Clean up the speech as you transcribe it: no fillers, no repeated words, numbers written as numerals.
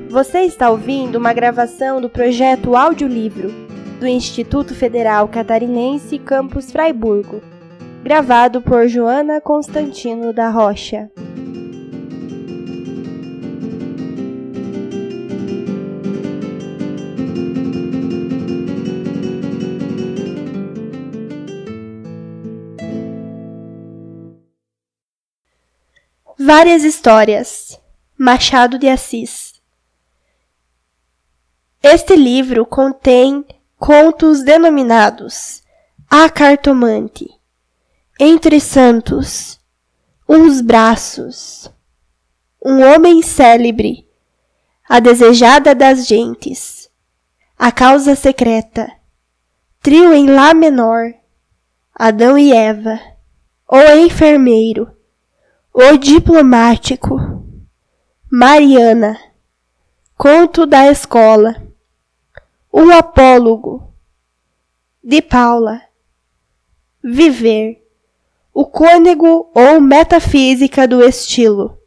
Você está ouvindo uma gravação do projeto Audiolivro do Instituto Federal Catarinense Campus Fraiburgo, gravado por Joana Constantino da Rocha. Várias histórias. Machado de Assis. Este livro contém contos denominados A Cartomante, Entre Santos, Uns Braços, Um Homem Célebre, A Desejada das Gentes, A Causa Secreta, Trio em Lá menor, Adão e Eva, O Enfermeiro, O Diplomático, Mariana, Conto da Escola, O Apólogo, de Paula, Viver, O Cônego ou Metafísica do Estilo,